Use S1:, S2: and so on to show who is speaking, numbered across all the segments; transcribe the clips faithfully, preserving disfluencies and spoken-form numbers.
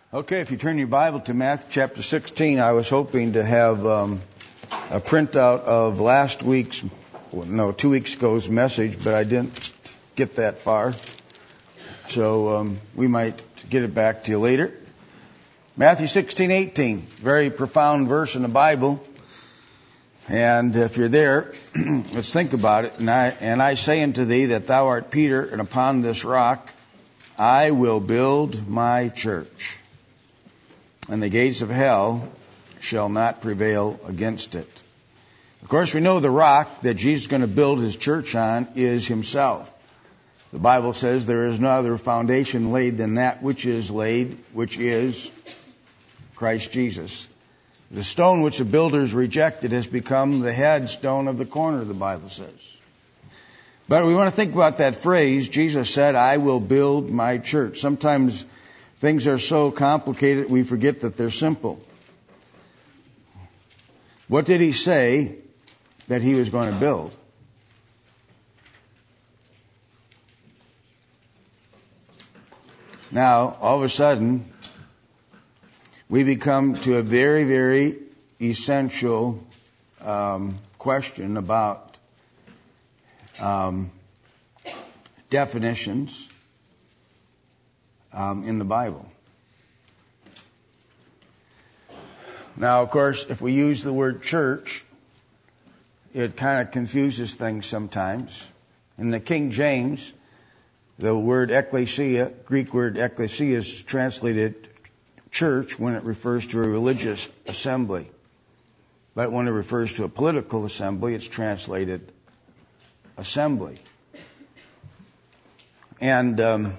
S1: Okay, if you turn your Bible to Matthew chapter sixteen, I was hoping to have um, a printout of last week's, no, two weeks ago's message, but I didn't get that far. So um, we might get it back to you later. Matthew sixteen eighteen, very profound verse in the Bible. And if you're there, let's think about it. And I, and I say unto thee that thou art Peter, and upon this rock I will build my church, and the gates of hell shall not prevail against it. Of course, we know the rock that Jesus is going to build his church on is himself. The Bible says there is no other foundation laid than that which is laid, which is Christ Jesus. The stone which the builders rejected has become the headstone of the corner, the Bible says. But we want to think about that phrase. Jesus said, I will build my church. Sometimes things are so complicated we forget that they're simple. What did he say that he was going to build? Now, all of a sudden, we become to a very, very essential um, question about um, definitions um, in the Bible. Now, of course, if we use the word church, it kind of confuses things sometimes. In the King James, the word ecclesia, Greek word ecclesia, is translated church when it refers to a religious assembly. But when it refers to a political assembly, it's translated assembly. And, um,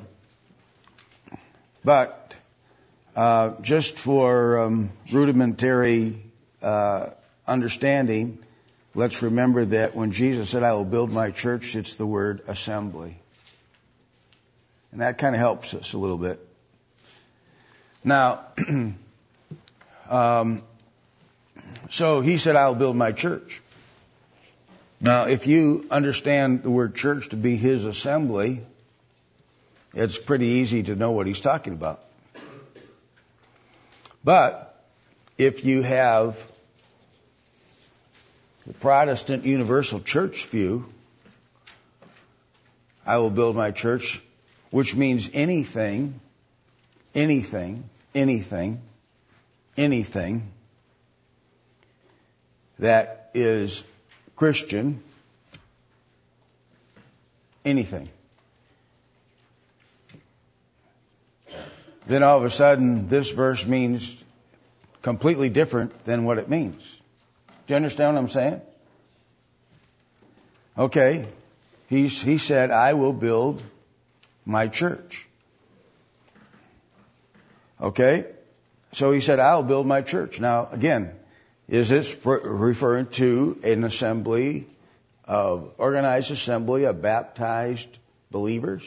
S1: but, uh, just for um, rudimentary uh, understanding, let's remember that when Jesus said, I will build my church, it's the word assembly. And that kind of helps us a little bit. Now, um, so he said, I'll build my church. Now, if you understand the word church to be his assembly, it's pretty easy to know what he's talking about. But if you have the Protestant Universal Church view, I will build my church, which means anything Anything, anything, anything that is Christian, anything. Then all of a sudden, this verse means completely different than what it means. Do you understand what I'm saying? Okay, he's, he said, I will build my church. Okay, so he said, I'll build my church. Now, again, is this referring to an assembly, of organized assembly of baptized believers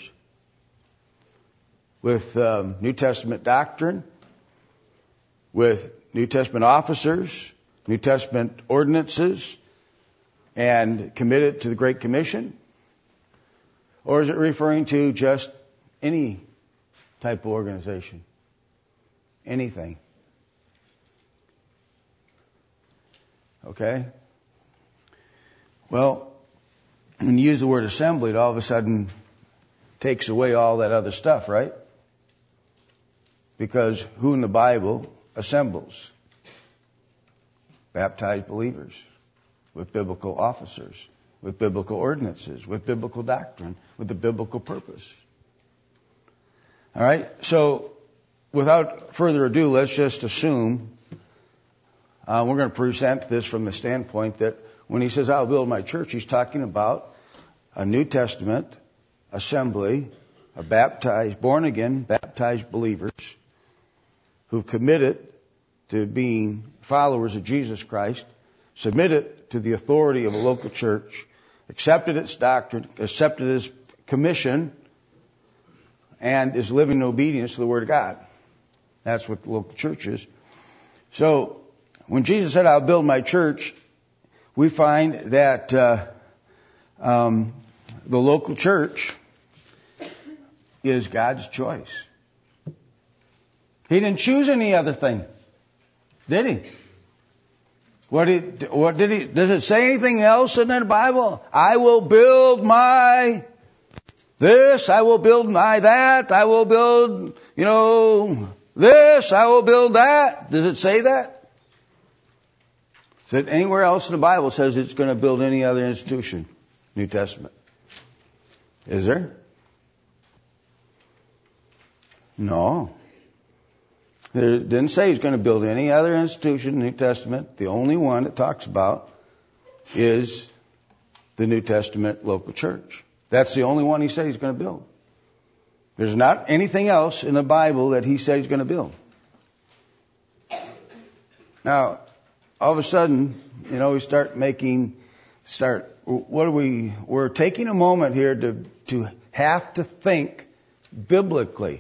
S1: with um, New Testament doctrine, with New Testament officers, New Testament ordinances, and committed to the Great Commission? Or is it referring to just any type of organization? Anything. Okay? Well, when you use the word assembly, it all of a sudden takes away all that other stuff, right? Because who in the Bible assembles? Baptized believers with biblical officers, with biblical ordinances, with biblical doctrine, with the biblical purpose. All right? So, without further ado, let's just assume, uh, we're going to present this from the standpoint that when he says, I'll build my church, he's talking about a New Testament assembly of baptized, born again, baptized believers who've committed to being followers of Jesus Christ, submitted to the authority of a local church, accepted its doctrine, accepted its commission, and is living in obedience to the Word of God. That's what the local church is. So, when Jesus said, I'll build my church, we find that uh, um, the local church is God's choice. He didn't choose any other thing, did he? What did, what did he, does it say anything else in the Bible? I will build my this, I will build my that, I will build, you know, this, I will build that. Does it say that? Is it anywhere else in the Bible says it's going to build any other institution? New Testament. Is there? No. It didn't say he's going to build any other institution in the New Testament. The only one it talks about is the New Testament local church. That's the only one he said he's going to build. There's not anything else in the Bible that he said he's going to build. Now, all of a sudden, you know, we start making, start, what are we, we're taking a moment here to, to have to think biblically.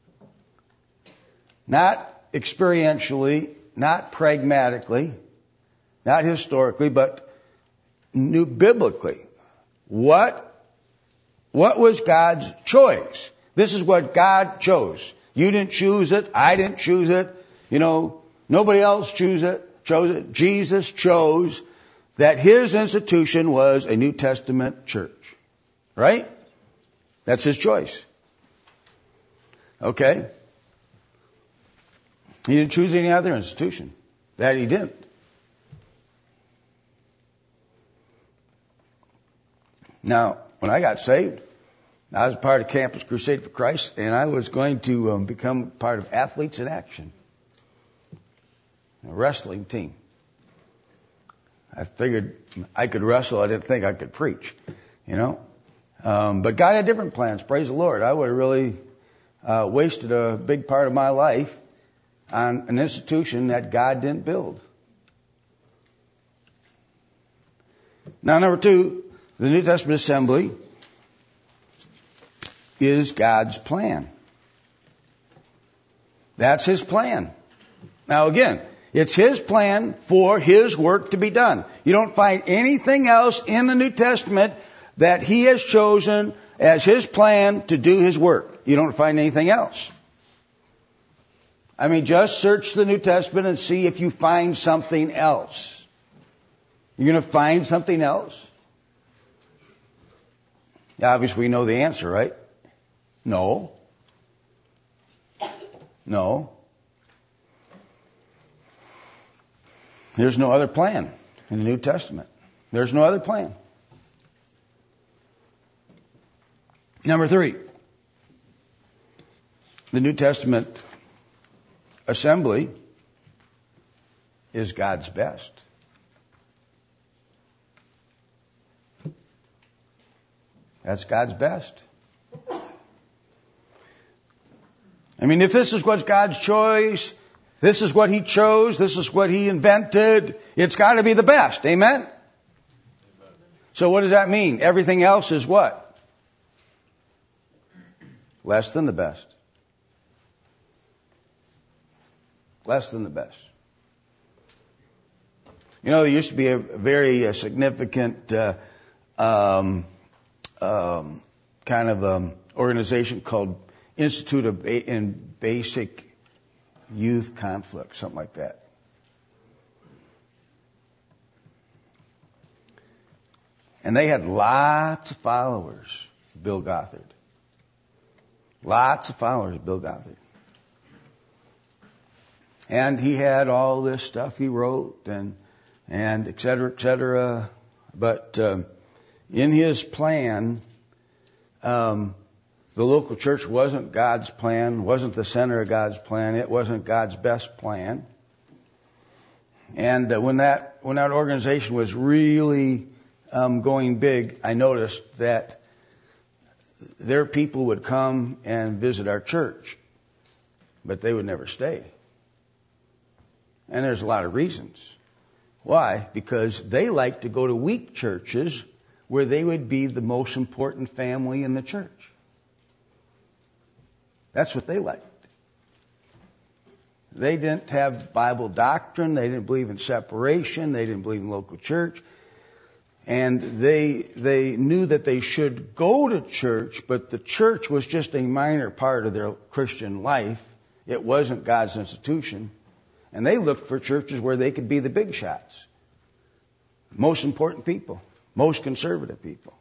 S1: Not experientially, not pragmatically, not historically, but new biblically. What, what was God's choice? This is what God chose. You didn't choose it. I didn't choose it. You know, nobody else chose it. Chose it. Jesus chose that his institution was a New Testament church. Right? That's his choice. Okay? He didn't choose any other institution. That he didn't. Now, when I got saved, I was part of Campus Crusade for Christ, and I was going to um, become part of Athletes in Action, a wrestling team. I figured I could wrestle. I didn't think I could preach, you know. Um, but God had different plans. Praise the Lord. I would have really uh, wasted a big part of my life on an institution that God didn't build. Now, number two, the New Testament assembly is God's plan. That's his plan. Now again, it's his plan for his work to be done. You don't find anything else in the New Testament that he has chosen as his plan to do his work. You don't find anything else. I mean, just search the New Testament and see if you find something else. You're going to find something else? Yeah, obviously we know the answer, right? No. No. There's no other plan in the New Testament. There's no other plan. Number three, the New Testament assembly is God's best. That's God's best. I mean, if this is what's God's choice, this is what he chose, this is what he invented, it's got to be the best. Amen? So what does that mean? Everything else is what? Less than the best. Less than the best. You know, there used to be a very uh, significant uh, um, um, kind of um, organization called Institute of ba- in Basic Youth Conflict, something like that. And they had lots of followers, Bill Gothard. Lots of followers, Bill Gothard. And he had all this stuff he wrote and, and et cetera, et cetera. But um, in his plan, um, the local church wasn't God's plan, wasn't the center of God's plan. It wasn't God's best plan. And uh, when that when that organization was really um, going big, I noticed that their people would come and visit our church, but they would never stay. And there's a lot of reasons. Why? Because they like to go to weak churches where they would be the most important family in the church. That's what they liked. They didn't have Bible doctrine. They didn't believe in separation. They didn't believe in local church. And they they knew that they should go to church, but the church was just a minor part of their Christian life. It wasn't God's institution. And they looked for churches where they could be the big shots. Most important people. Most conservative people.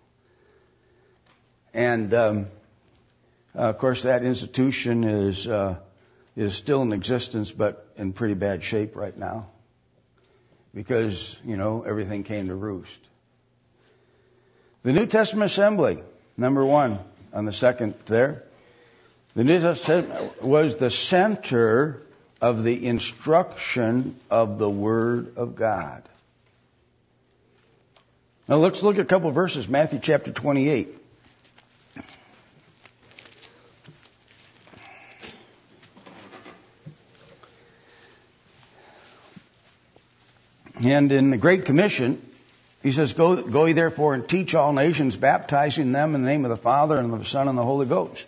S1: And, um, uh, of course, that institution is uh, is still in existence, but in pretty bad shape right now. Because, you know, everything came to roost. The New Testament Assembly, number one, on the second there. The New Testament was the center of the instruction of the Word of God. Now let's look at a couple of verses. Matthew chapter twenty-eight. And in the Great Commission, he says, Go, go ye therefore and teach all nations, baptizing them in the name of the Father and of the Son and the Holy Ghost.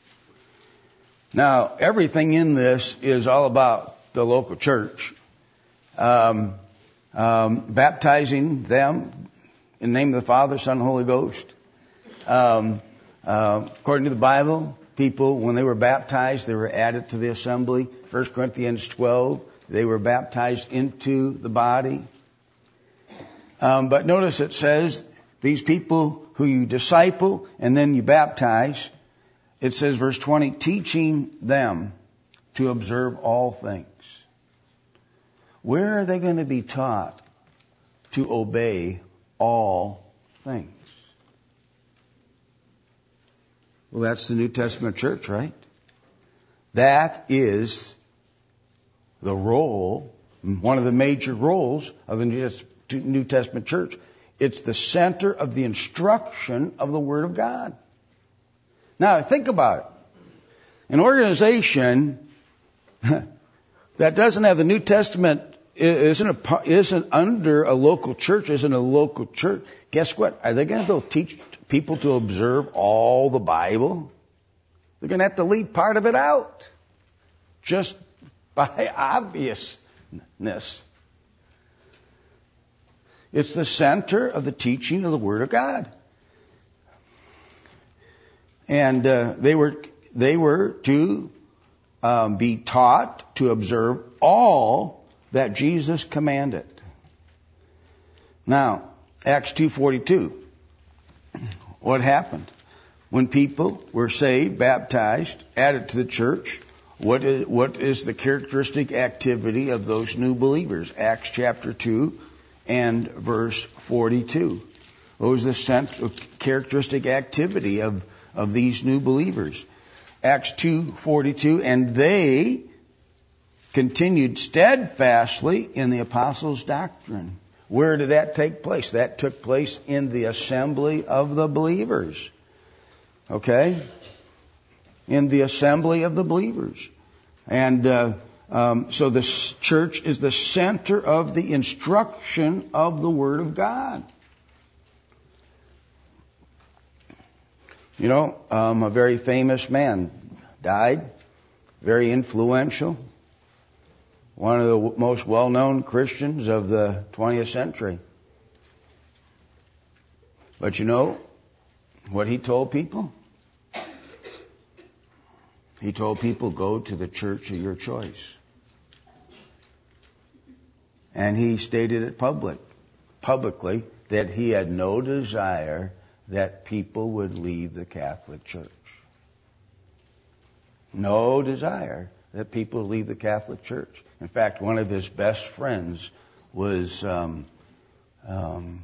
S1: Now, everything in this is all about the local church. Um, um, baptizing them in the name of the Father, Son, and Holy Ghost. Um, uh, according to the Bible, people, when they were baptized, they were added to the assembly. First Corinthians twelve, they were baptized into the body. Um, but notice it says, these people who you disciple and then you baptize, it says, verse twenty, teaching them to observe all things. Where are they going to be taught to obey all things? Well, that's the New Testament church, right? That is the role, one of the major roles of the New Testament church. It's the center of the instruction of the Word of God. Now, think about it. An organization that doesn't have the New Testament, isn't, a, isn't under a local church, isn't a local church. Guess what? Are they going to go teach people to observe all the Bible? They're going to have to leave part of it out. Just by obviousness. It's the center of the teaching of the Word of God. And uh, they were they were to um, be taught to observe all that Jesus commanded. Now, Acts two forty-two. What happened? When people were saved, baptized, added to the church, what is, what is the characteristic activity of those new believers? Acts chapter two and verse forty-two. What was the central characteristic activity of of these new believers? Acts two forty-two, and they continued steadfastly in the apostles' doctrine. Where did that take place? That took place in the assembly of the believers. Okay? In the assembly of the believers. And uh, um, so the church is the center of the instruction of the Word of God. You know, um, a very famous man died, very influential, one of the most well-known Christians of the twentieth century. But you know what he told people? He told people, go to the church of your choice. And he stated it public, publicly that he had no desire that people would leave the Catholic Church. No desire that people leave the Catholic Church. In fact, one of his best friends was um, um,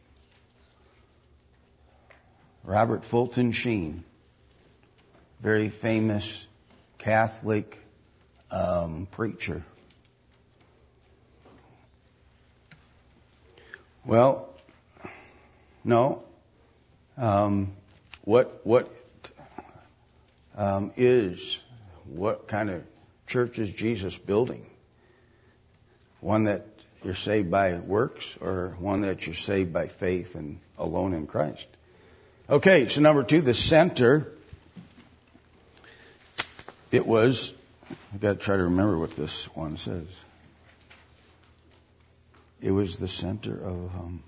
S1: Robert Fulton Sheen, very famous Catholic um, preacher. Well, no. Um, what what um, is what kind of church is Jesus building? One that you're saved by works, or one that you're saved by faith and alone in Christ? Okay, so number two, the center. It was. I've got to try to remember what this one says. It was the center of. Um,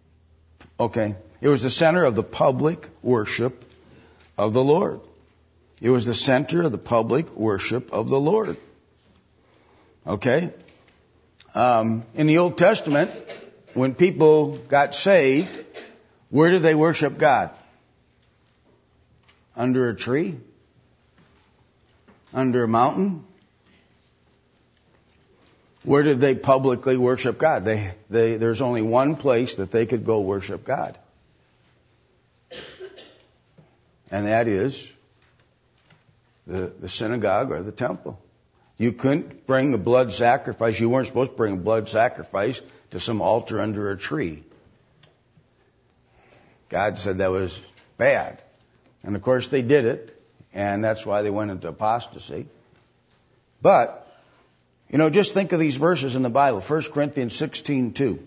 S1: Okay. It was the center of the public worship of the Lord. It was the center of the public worship of the Lord. Okay? Um, in the Old Testament, when people got saved, where did they worship God? Under a tree? Under a mountain? Where did they publicly worship God? They, they, there's only one place that they could go worship God. And that is the, the synagogue or the temple. You couldn't bring a blood sacrifice. You weren't supposed to bring a blood sacrifice to some altar under a tree. God said that was bad. And of course they did it. And that's why they went into apostasy. But, you know, just think of these verses in the Bible. First Corinthians sixteen two.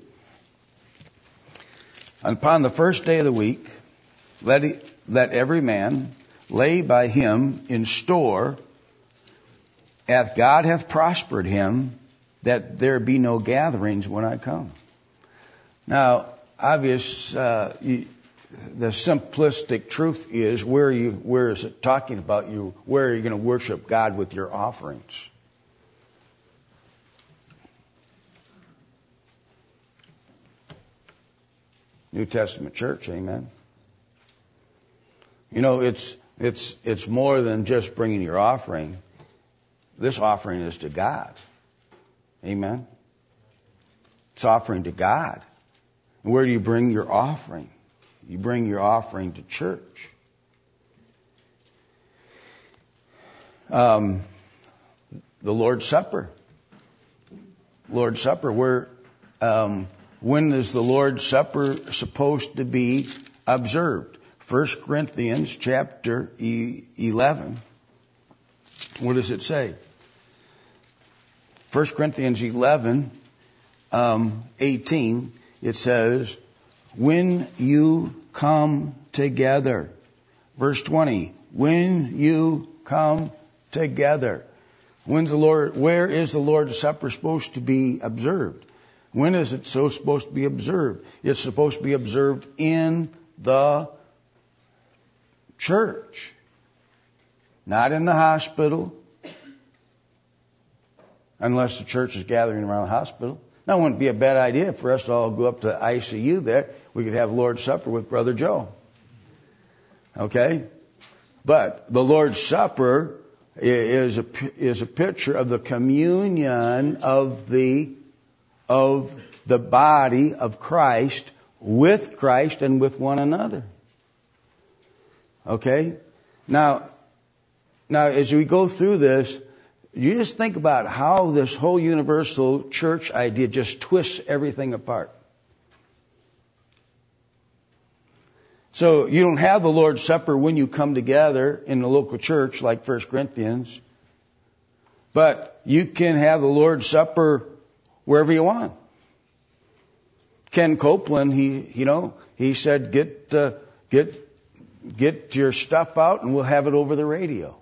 S1: Upon the first day of the week, let, he, let every man lay by him in store, as God hath prospered him, that there be no gatherings when I come. Now, obvious, uh, you, the simplistic truth is, where are you, where is it talking about you? Where are you going to worship God with your offerings? New Testament church, amen. You know, it's it's it's more than just bringing your offering. This offering is to God, amen. It's offering to God. And where do you bring your offering? You bring your offering to church. Um, the Lord's Supper. Lord's Supper, where. Um, When is the Lord's Supper supposed to be observed? First Corinthians chapter eleven. What does it say? First Corinthians eleven, um, eighteen. It says, when you come together. Verse twenty. When you come together. When's the Lord? Where is the Lord's Supper supposed to be observed? When is it so supposed to be observed? It's supposed to be observed in the church, not in the hospital, unless the church is gathering around the hospital. Now, it wouldn't be a bad idea for us to all go up to I C U there. We could have Lord's Supper with Brother Joe. Okay? But the Lord's Supper is a, is a picture of the communion of the of the body of Christ with Christ and with one another. Okay? Now, now as we go through this, you just think about how this whole universal church idea just twists everything apart. So you don't have the Lord's Supper when you come together in the local church like First Corinthians, but you can have the Lord's Supper wherever you want. Ken Copeland, he, you know, he said, get, uh, get, get your stuff out and we'll have it over the radio.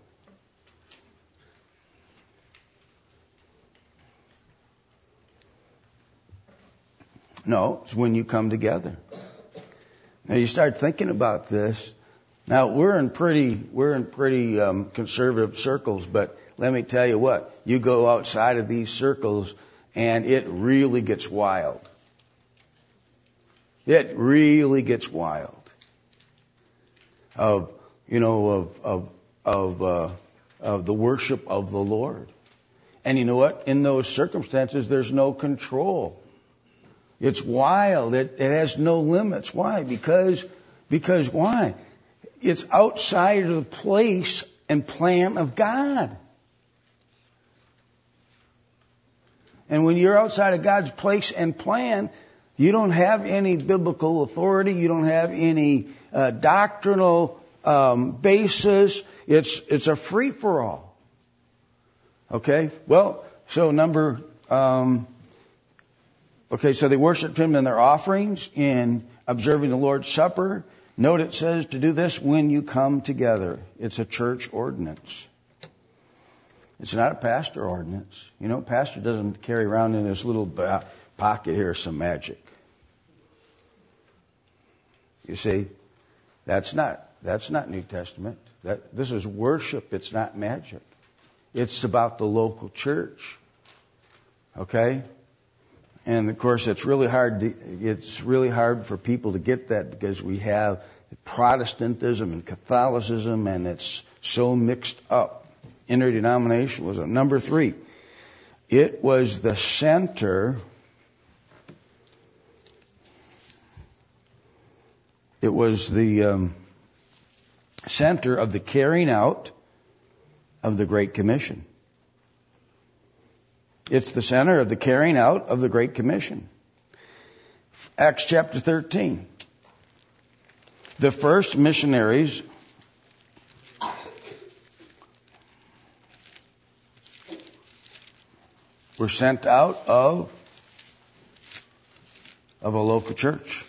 S1: No, it's when you come together. Now you start thinking about this. Now we're in pretty, we're in pretty um, conservative circles, but let me tell you what, you go outside of these circles and it really gets wild. It really gets wild. Of, you know, of, of, of, uh, of the worship of the Lord. And you know what? In those circumstances, there's no control. It's wild. It, it has no limits. Why? Because, because why? It's outside of the place and plan of God. And when you're outside of God's place and plan, you don't have any biblical authority. You don't have any uh, doctrinal um, basis. It's it's a free for all. Okay. Well, so number. Um, okay, so they worshiped Him in their offerings, in observing the Lord's Supper. Note it says to do this when you come together. It's a church ordinance. It's not a pastor ordinance. You know, pastor doesn't carry around in his little pocket here some magic. You see, that's not That's not New Testament. That, this is worship. It's not magic. It's about the local church. Okay? And of course, it's really hard to, it's really hard for people to get that because we have Protestantism and Catholicism, and it's so mixed up. Interdenominationalism. Number three, it was the center. It was the um, center of the carrying out of the Great Commission. It's the center of the carrying out of the Great Commission. Acts chapter thirteen. The first missionaries were sent out of, of a local church.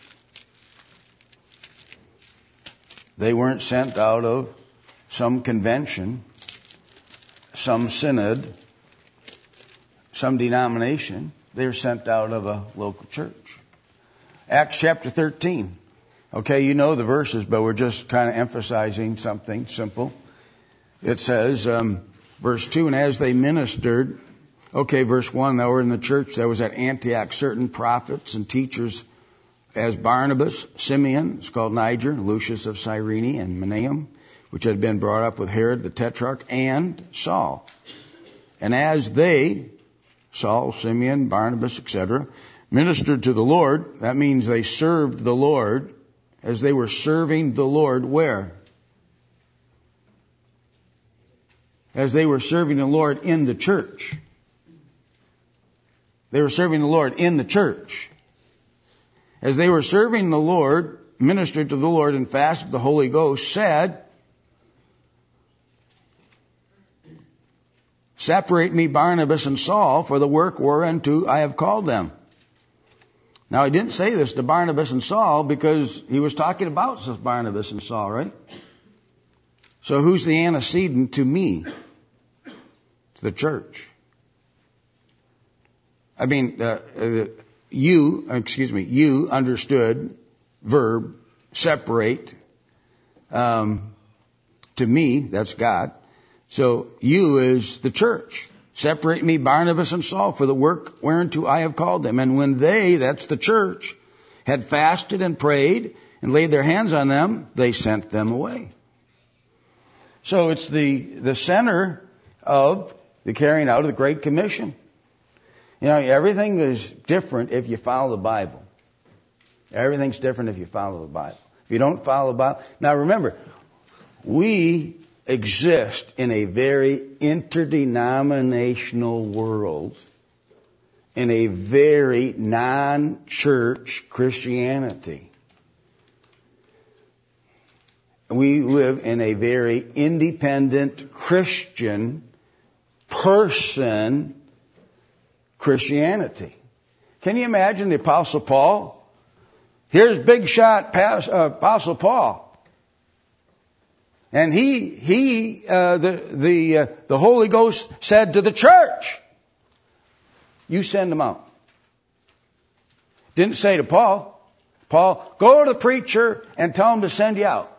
S1: They weren't sent out of some convention, some synod, some denomination. They were sent out of a local church. Acts chapter thirteen. Okay, you know the verses, but we're just kind of emphasizing something simple. It says, um, verse two, and as they ministered, okay, verse one, they were in the church that was at Antioch, certain prophets and teachers as Barnabas, Simeon, it's called Niger, Lucius of Cyrene, and Manaen, which had been brought up with Herod the Tetrarch, and Saul. And as they, Saul, Simeon, Barnabas, et cetera, ministered to the Lord, that means they served the Lord, as they were serving the Lord where? As they were serving the Lord in the church. They were serving the Lord in the church. As they were serving the Lord, ministered to the Lord and fasted, the Holy Ghost said, separate me Barnabas and Saul for the work whereunto I have called them. Now, he didn't say this to Barnabas and Saul because he was talking about Barnabas and Saul, right? So who's the antecedent to me? It's the church. I mean, uh, uh, you, excuse me, you understood verb, separate, um, to me, that's God. So you is the church. Separate me, Barnabas and Saul, for the work whereunto I have called them. And when they, that's the church, had fasted and prayed and laid their hands on them, they sent them away. So it's the, the center of the carrying out of the Great Commission. You know, everything is different if you follow the Bible. Everything's different if you follow the Bible. If you don't follow the Bible. Now remember, we exist in a very interdenominational world, in a very non-church Christianity. We live in a very independent Christian person Christianity. Can you imagine the Apostle Paul? Here's big shot Apostle Paul. And he, he, uh, the, the, uh, the Holy Ghost said to the church, you send them out. Didn't say to Paul, Paul, go to the preacher and tell him to send you out.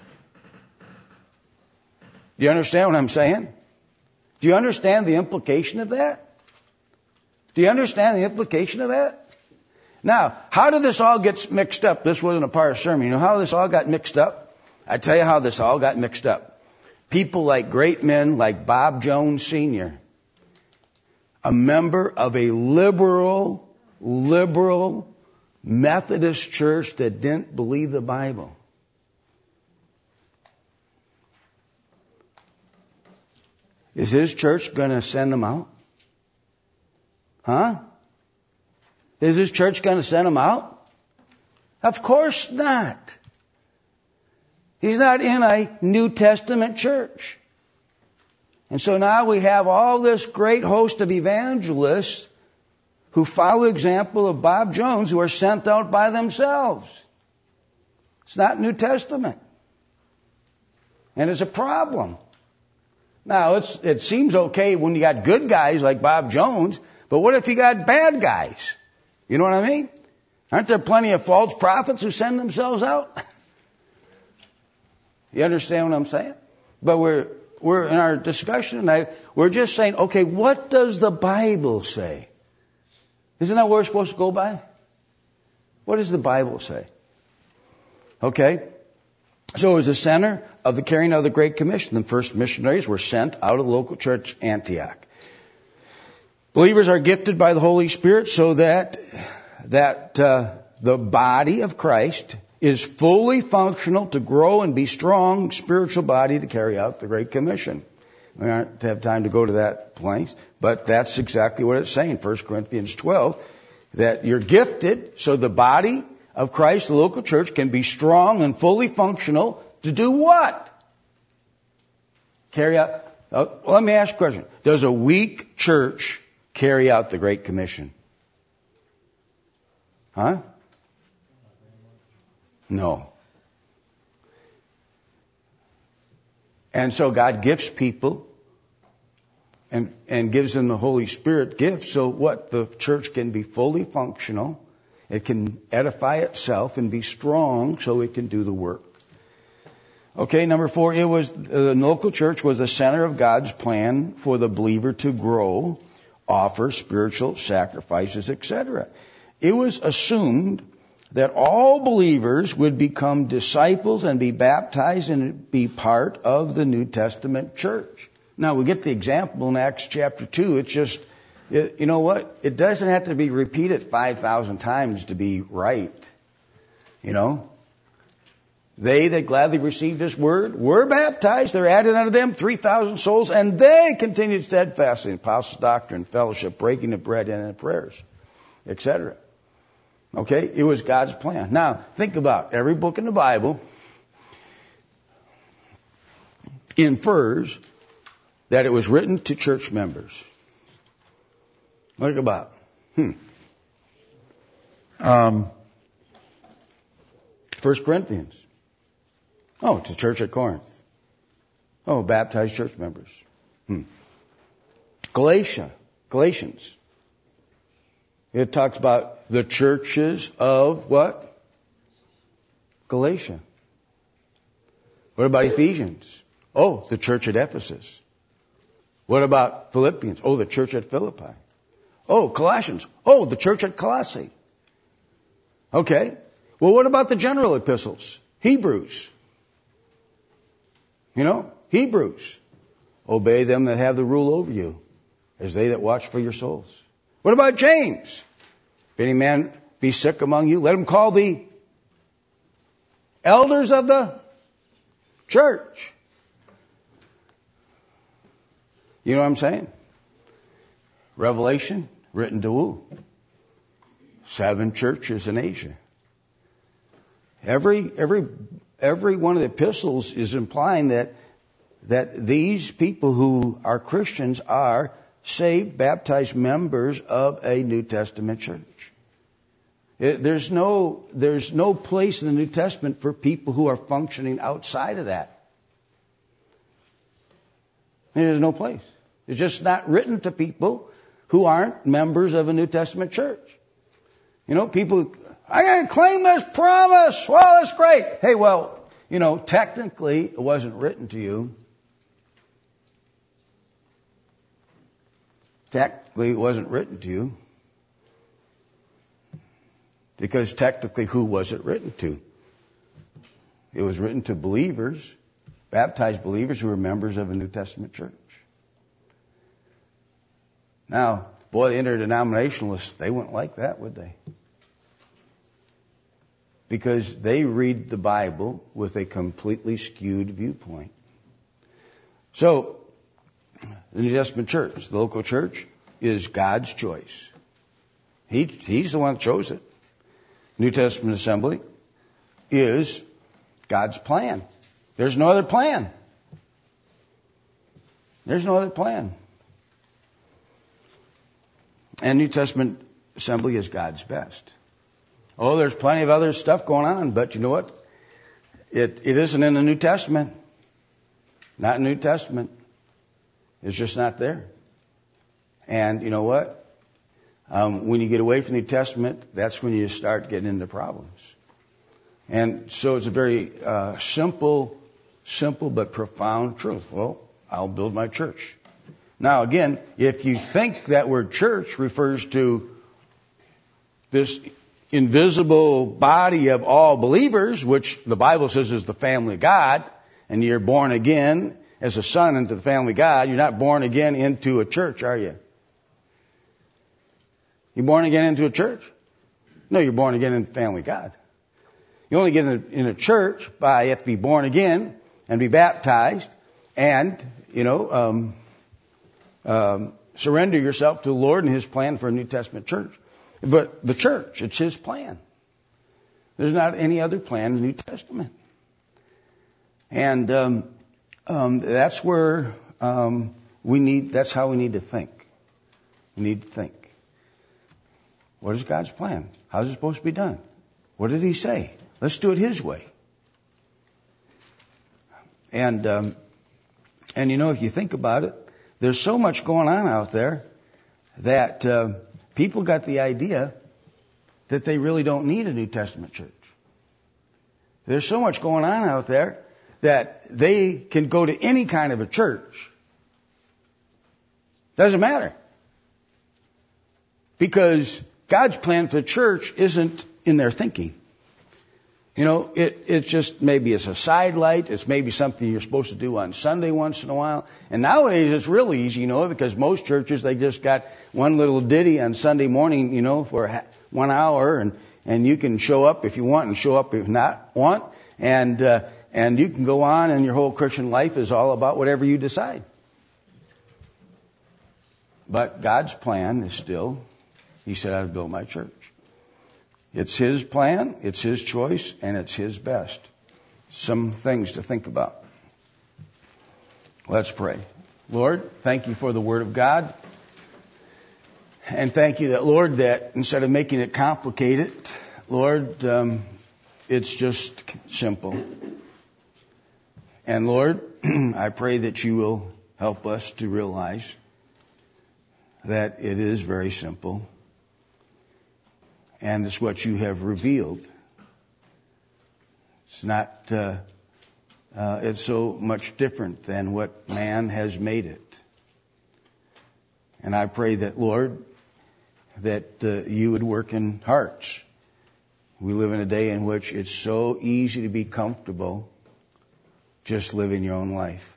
S1: Do you understand what I'm saying? Do you understand the implication of that? Do you understand the implication of that? Now, how did this all get mixed up? This wasn't a part of the sermon. You know how this all got mixed up? I tell you how this all got mixed up. People like great men like Bob Jones Senior, a member of a liberal, liberal Methodist church that didn't believe the Bible. Is his church going to send him out? Huh? Is his church going to send him out? Of course not. He's not in a New Testament church. And so now we have all this great host of evangelists who follow the example of Bob Jones, who are sent out by themselves. It's not New Testament. And it's a problem. Now, it's, it seems okay when you got good guys like Bob Jones, but what if you got bad guys? You know what I mean? Aren't there plenty of false prophets who send themselves out? You understand what I'm saying? But we're we're in our discussion tonight, we're just saying, okay, what does the Bible say? Isn't that what we're supposed to go by? What does the Bible say? Okay. So it was the center of the carrying out of the Great Commission. The first missionaries were sent out of the local church, Antioch. Believers are gifted by the Holy Spirit so that that uh, the body of Christ is fully functional to grow and be strong spiritual body to carry out the Great Commission. We aren't to have time to go to that place, but that's exactly what it's saying. First Corinthians twelve, that you're gifted so the body of Christ, the local church, can be strong and fully functional to do what? Carry out. Uh, let me ask you a question. Does a weak church carry out the Great Commission? Huh? No. And so God gifts people and, and gives them the Holy Spirit gift so what? The church can be fully functional. It can edify itself and be strong so it can do the work. Okay, number four, it was the local church was the center of God's plan for the believer to grow, offer spiritual sacrifices, et cetera. It was assumed that all believers would become disciples and be baptized and be part of the New Testament church. Now, we get the example in Acts chapter two. It's just, you know what? It doesn't have to be repeated five thousand times to be right. You know? They that gladly received this word were baptized. There added unto them three thousand souls, and they continued steadfastly in apostles' doctrine, fellowship, breaking of bread, and in prayers, et cetera. Okay? It was God's plan. Now, think about it. Every book in the Bible infers that it was written to church members. Look about. Hmm. Um, First Corinthians. Oh, it's a church at Corinth. Oh, baptized church members. Hmm. Galatia. Galatians. It talks about the churches of what? Galatia. What about Ephesians? Oh, the church at Ephesus. What about Philippians? Oh, the church at Philippi. Oh, Colossians. Oh, the church at Colossae. Okay. Well, what about the general epistles? Hebrews. You know, Hebrews. Obey them that have the rule over you, as they that watch for your souls. What about James? If any man be sick among you, let him call the elders of the church. You know what I'm saying? Revelation, written to who? Seven churches in Asia. Every every every one of the epistles is implying that that these people who are Christians are saved, baptized members of a New Testament church. It, there's no there's no place in the New Testament for people who are functioning outside of that. There's no place. It's just not written to people who aren't members of a New Testament church. You know, people, I gotta claim this promise. Well, that's great. Hey, well, you know, technically it wasn't written to you. Technically it wasn't written to you. Because technically who was it written to? It was written to believers, baptized believers who were members of a New Testament church. Now, boy, the interdenominationalists, they wouldn't like that, would they? Because they read the Bible with a completely skewed viewpoint. So, the New Testament church, the local church, is God's choice. He, he's the one that chose it. New Testament assembly is God's plan. There's no other plan. There's no other plan. And New Testament assembly is God's best. Oh, there's plenty of other stuff going on, but you know what? It it isn't in the New Testament. Not in the New Testament. It's just not there. And you know what? Um, when you get away from the New Testament, that's when you start getting into problems. And so it's a very uh, simple simple but profound truth. Well, I'll build my church. Now again, if you think that word church refers to this invisible body of all believers, which the Bible says is the family of God, and you're born again as a son into the family of God, you're not born again into a church, are you? You're born again into a church? No, you're born again into the family of God. You only get in a, in a church by you have to be born again and be baptized and, you know, um, um, surrender yourself to the Lord and His plan for a New Testament church. But the church, it's His plan. There's not any other plan in the New Testament. And um, um, that's where um, we need, that's how we need to think. We need to think. What is God's plan? How's it supposed to be done? What did He say? Let's do it His way. And, um, and you know, if you think about it, there's so much going on out there that uh, people got the idea that they really don't need a New Testament church. There's so much going on out there that they can go to any kind of a church. Doesn't matter. Because God's plan for the church isn't in their thinking. You know, it, it's just maybe it's a sidelight. It's maybe something you're supposed to do on Sunday once in a while. And nowadays it's really easy, you know, because most churches, they just got one little ditty on Sunday morning, you know, for one hour. And, and you can show up if you want and show up if not want. And, uh, and you can go on and your whole Christian life is all about whatever you decide. But God's plan is still, He said, I'll build my church. It's His plan, it's His choice, and it's His best. Some things to think about. Let's pray. Lord, thank You for the Word of God. And thank You that, Lord, that instead of making it complicated, Lord, um, it's just simple. And Lord, I pray that You will help us to realize that it is very simple. And it's what You have revealed. It's not, uh, uh, it's so much different than what man has made it. And I pray that, Lord, that uh, You would work in hearts. We live in a day in which it's so easy to be comfortable just living your own life.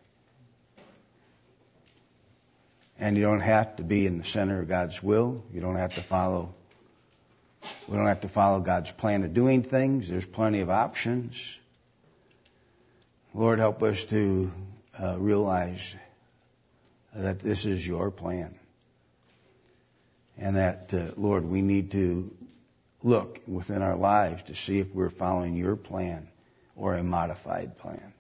S1: And you don't have to be in the center of God's will. You don't have to follow We don't have to follow God's plan of doing things. There's plenty of options. Lord, help us to uh, realize that this is Your plan. And that, uh, Lord, we need to look within our lives to see if we're following Your plan or a modified plan.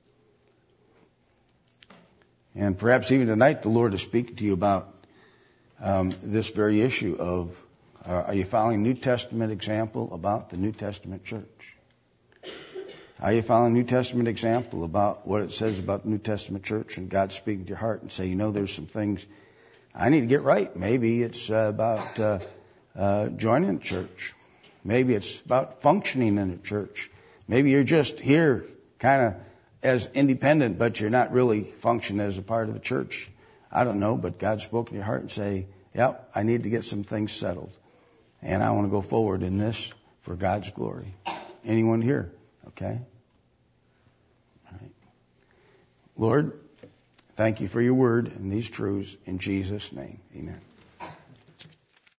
S1: And perhaps even tonight the Lord is speaking to you about um, this very issue of Uh, are you following New Testament example about the New Testament church? Are you following New Testament example about what it says about the New Testament church, and God speaking to your heart and say, you know, there's some things I need to get right. Maybe it's uh, about uh, uh, joining a church. Maybe it's about functioning in a church. Maybe you're just here kind of as independent, but you're not really functioning as a part of a church. I don't know, but God's spoken to your heart and say, yep, I need to get some things settled. And I want to go forward in this for God's glory. Anyone here? Okay? All right. Lord, thank You for Your word and these truths in Jesus' name. Amen.